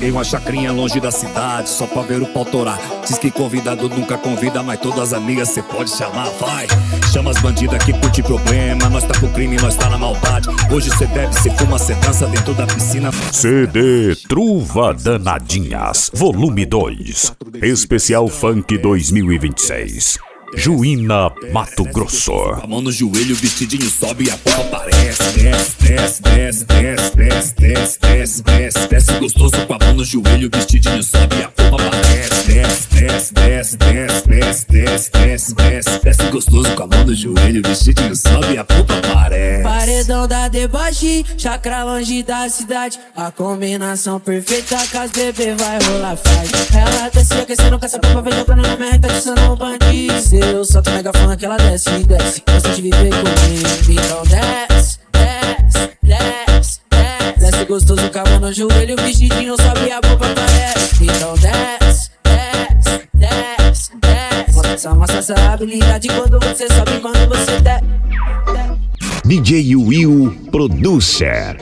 Aluguei uma chacrinha longe da cidade, só pra ver o pau torar. Diz que convidado nunca convida, mas todas as amigas cê pode chamar, vai. Chama as bandidas que curte problema, nós tá pro crime, nós tá na maldade. Hoje cê bebe, cê fuma, cê dança dentro da piscina. CD Truva Danadinhas, volume 2, especial Funk 2026. Juína, Mato Grosso. A mão no joelho, vestidinho sobe e a porra aparece. Desce, desce, desce, desce, desce, desce, desce, desce gostoso com a mão no joelho, vestidinho sobe e a porra aparece. Desce, desce, desce, desce, desce, desce, desce, desce, desce gostoso com a mão no joelho, vestidinho sobe e a porra aparece. Paredão da deboche, chacra longe da cidade. A combinação perfeita que as bebê vai rolar faz. Ela desce aquecendo com essa pompa, vem jogando na minha reta, adicionando um bandido. Eu solto megafone que ela desce, desce. Gosta de viver comigo, então desce, desce, desce, desce. Desce gostoso, cabo no joelho, vestidinho sobe e a boca aparece. Então desce, desce, desce, desce. Mostra essa habilidade quando você sobe, quando você desce. DJ Will Producer.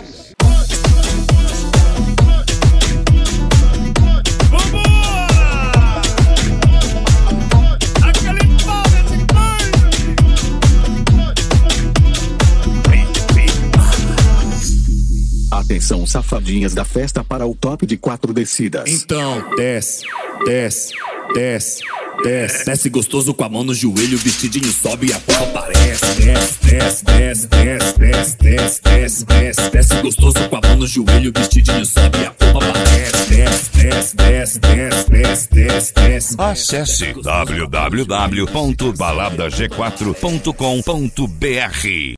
Atenção, safadinhas da festa, para o top de 4 descidas. Então desce, desce, desce, desce, desce gostoso com a mão no joelho, vestidinho sobe e a porra aparece. Desce, desce, desce, desce, desce, desce, desce, desce, desce gostoso com a mão no joelho, vestidinho sobe e a porra aparece. Desce, desce, desce, desce, desce, desce, desce. Acesse www.baladag4.com.br.